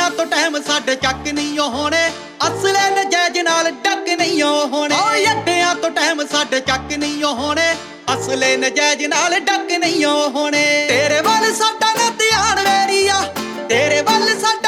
ਅੱਡਿਆਂ ਤੋਂ ਟਾਈਮ ਸਾਡੇ ਚੱਕ ਨਹੀਂ ਹੋਣੇ, ਅਸਲੇ ਨਜਾਇਜ਼ ਨਾਲ ਡੱਕ ਨਹੀਂ ਹੋਣੇ। ਓਏ ਅੱਡਿਆਂ ਤੋਂ ਟਾਈਮ ਸਾਡੇ ਚੱਕ ਨਹੀਂ ਹੋਣੇ, ਅਸਲੇ ਨਜਾਇਜ਼ ਨਾਲ ਡੱਕ ਨਹੀਂ ਹੋਣੇ। ਤੇਰੇ ਵੱਲ ਸਾਡਾ ਨਾ ਧਿਆਨ ਵੇਰੀਆ, ਤੇਰੇ ਵੱਲ ਸਾਡਾ